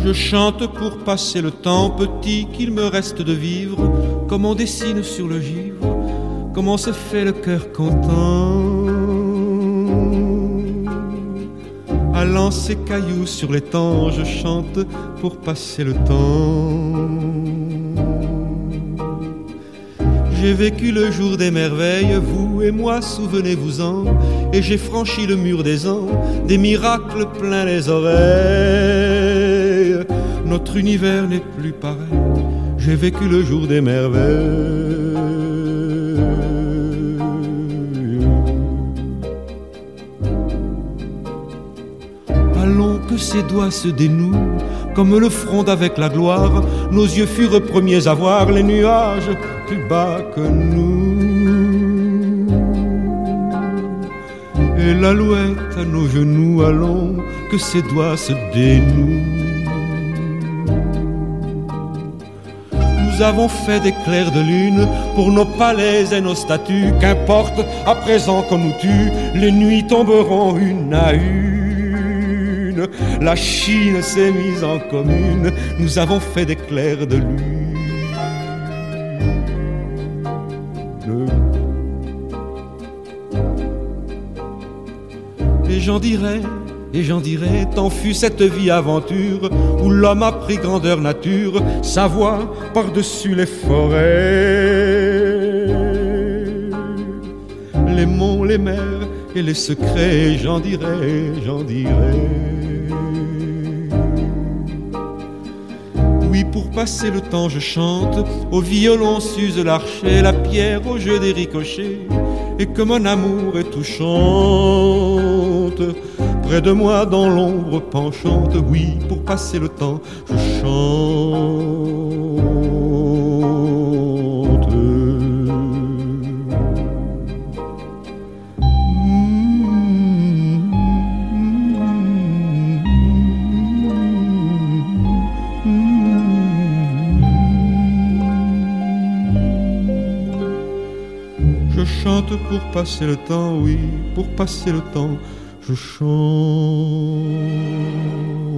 Je chante pour passer le temps petit qu'il me reste de vivre, comme on dessine sur le givre, comme on se fait le cœur content. Allant ces cailloux sur l'étang, je chante pour passer le temps. J'ai vécu le jour des merveilles, vous et moi, souvenez-vous-en, et j'ai franchi le mur des ans, des miracles plein les oreilles. Notre univers n'est plus pareil, j'ai vécu le jour des merveilles. Allons que ses doigts se dénouent, comme le fronde avec la gloire. Nos yeux furent premiers à voir les nuages plus bas que nous. Et l'alouette à nos genoux, allons que ses doigts se dénouent. Nous avons fait des clairs de lune pour nos palais et nos statues. Qu'importe, à présent qu'on nous tue, les nuits tomberont une à une. La Chine s'est mise en commune, nous avons fait des clairs de lune. Et j'en dirai, tant fut cette vie aventure, où l'homme a pris grandeur nature, sa voix par-dessus les forêts. Les monts, les mers et les secrets, j'en dirai, j'en dirai. Oui, pour passer le temps je chante, au violon s'use l'archet, la pierre au jeu des ricochets, et que mon amour est touchante. Près de moi dans l'ombre penchante, oui, pour passer le temps je chante. Je chante pour passer le temps, oui, pour passer le temps, je chante.